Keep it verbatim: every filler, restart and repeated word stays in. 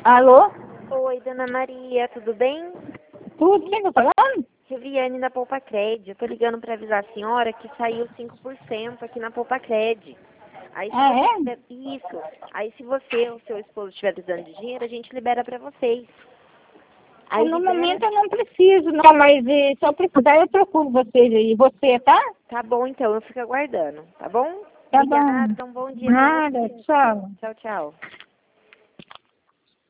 Alô? Oi, dona Maria, tudo bem? Tudo, quem tá falando? Riviane da Poupa Cred. Eu tô ligando para avisar a senhora que saiu cinco por cento aqui na Poupa Cred. Aí se Ah, você é? tiver... Isso. Aí se você ou seu esposo estiver precisando de dinheiro, a gente libera para vocês. Ah, Aí no libera... momento eu não preciso, não, mas eh, se eu precisar eu procuro vocês aí. Você, tá? Tá bom, então, eu fico aguardando, tá bom? Tá Obrigada, bom. um bom dia para Nada, você. tchau. Tchau, tchau.